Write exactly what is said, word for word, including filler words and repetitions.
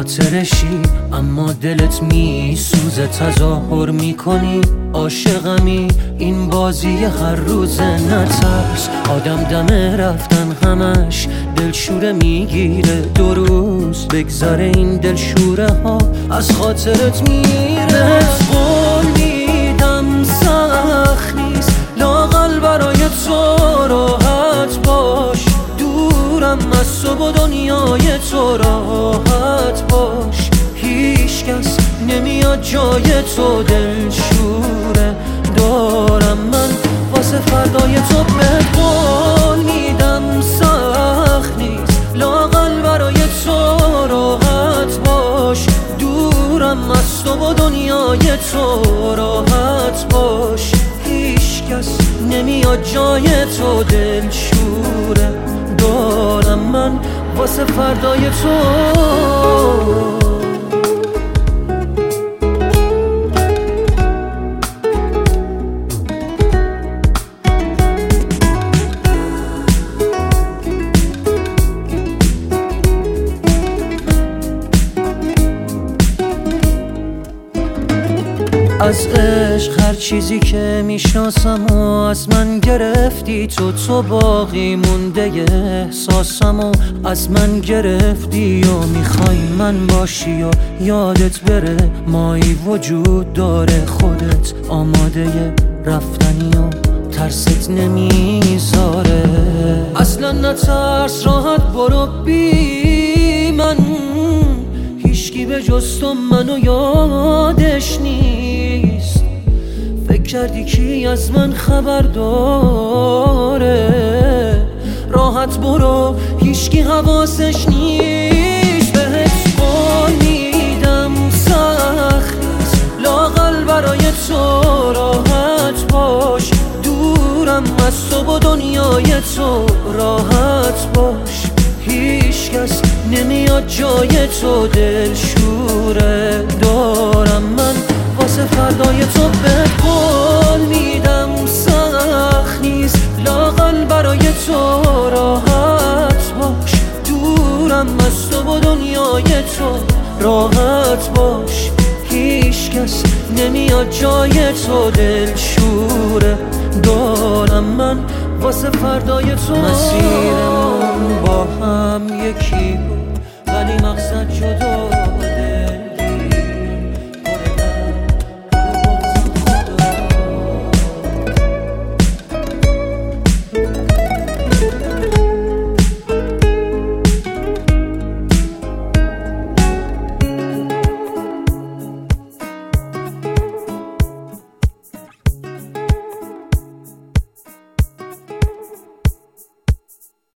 خاطرشی اما دلت میسوزه، تظاهر میکنی عاشقمی، این بازی هر روزه. نترس آدم دم رفتن همش دلشوره میگیره، دو روز بگذره این دلشوره ها از خاطرت میره. قول میدم سخت نیست لااقل برای تو راحت باش، دورم از تو و دنیای تو راحت باش، هیچ کس نمیاد جای تو دلشوره دارم من واسه فردای تو. به قول میدم سخت نیست لااقل برای تو راحت باش، دورم از تو و دنیای تو راحت باش، هیچ کس نمیاد جای تو دلشوره دارم من واسه فردای تو. از عشق هر چیزی که میشناسم و از من گرفتی تو، تو باقی مونده احساسم و از من گرفتی و میخوای من باشی و یادت بره مایی وجود داره، خودت آماده رفتنی و ترست نمیذاره. اصلا نترس راحت برو بی من، هیچکی به جز تو منو یادش نیست. فکر کردی کی از من خبر داره، راحت برو هیچکی حواسش نیست. بهت قول میدم سخت نیست لااقل برای تو راحت باش، دورم از تو و دنیای تو راحت باش، هیچ کس نمیاد جای تو دلشوره دارم من واسه فردای تو. به قول میدم سخت نیست لااقل برای تو راحت باش، دورم از تو و دنیای تو راحت باش، هیچ کس نمیاد جای تو دلشوره دارم من واسه فردای تو. مسیرمون با